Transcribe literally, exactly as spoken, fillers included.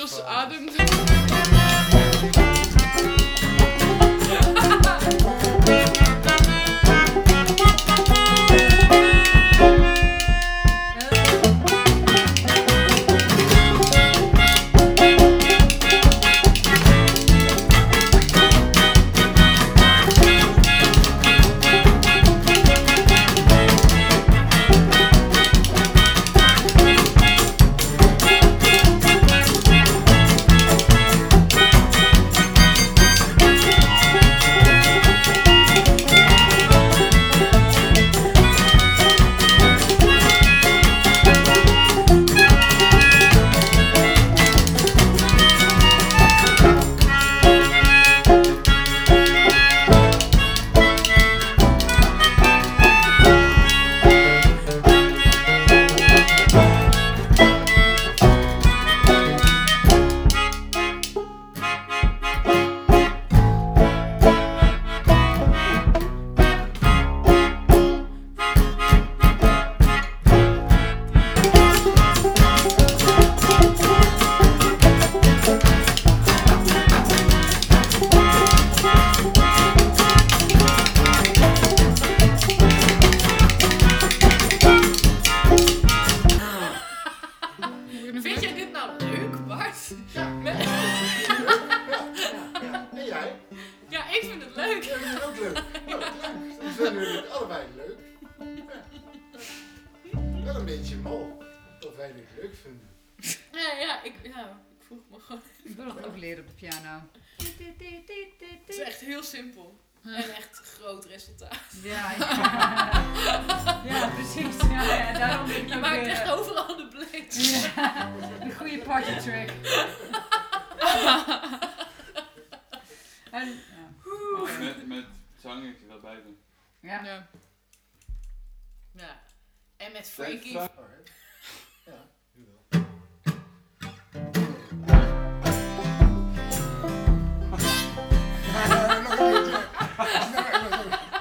Jos ademt. Vind jij dit nou leuk, Bart? Ja. Met... Ja, ja, ja. En jij? Ja, ik vind het leuk. Jij vindt het ook leuk. Nou, leuk. Dan vinden jullie het allebei leuk. Ja. Wel een beetje mal dat wij dit leuk vinden. Ja, ja, ik, ja, ik vroeg me gewoon. Ik wil nog ook leren op de piano. Het is echt heel simpel. En echt groot resultaat. Ja, ja. Ja, precies. Ja, ja, daarom ben ik Je ook maakt weer, echt overal de blitz. Ja, een goede party track. En, ja. Met, met zangetje erbij doen. Ja. Ja. Ja. En met Frankie. Frankie. Alright. Ja.